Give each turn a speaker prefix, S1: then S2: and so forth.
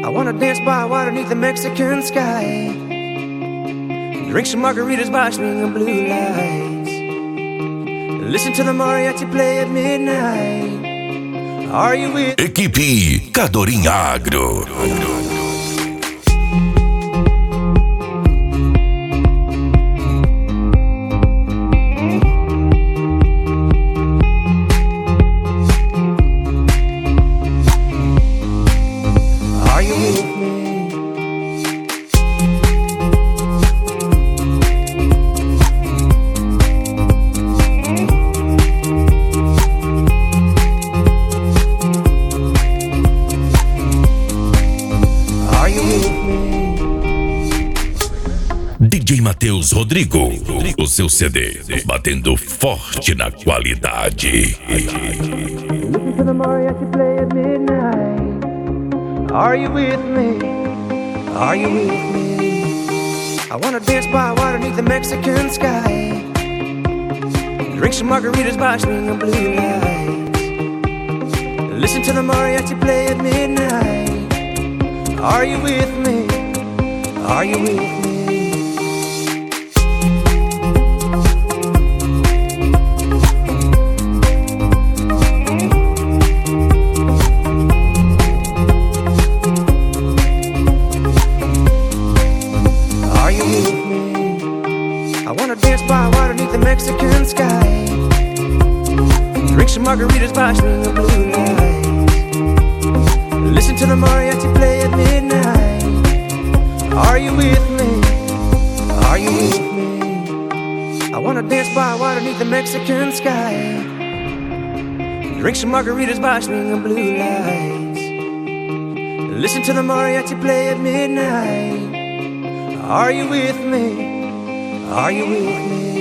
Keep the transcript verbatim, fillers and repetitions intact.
S1: I wanna dance by water beneath the Mexican sky, drink some margaritas by swinging blue lights, listen to the mariachi play at midnight. Are you with
S2: Equipe Cadorim Agro. D J Matheus Rodrigo, o seu C D, batendo forte na qualidade.
S1: Listen to the mariachi play at midnight. Are you with me? Are you with me? I wanna dance by water beneath the Mexican sky, drink some margaritas by swinging blue lights, listen to the mariachi play at midnight. Are you with me? Are you with me? I wanna dance by water beneath the Mexican sky, drink some margaritas by swinging blue lights, listen to the mariachi play at midnight. Are you with me? Are you with me? I wanna dance by water beneath the Mexican sky, drink some margaritas by swinging blue lights, listen to the mariachi play at midnight. Are you with me? Are you with me?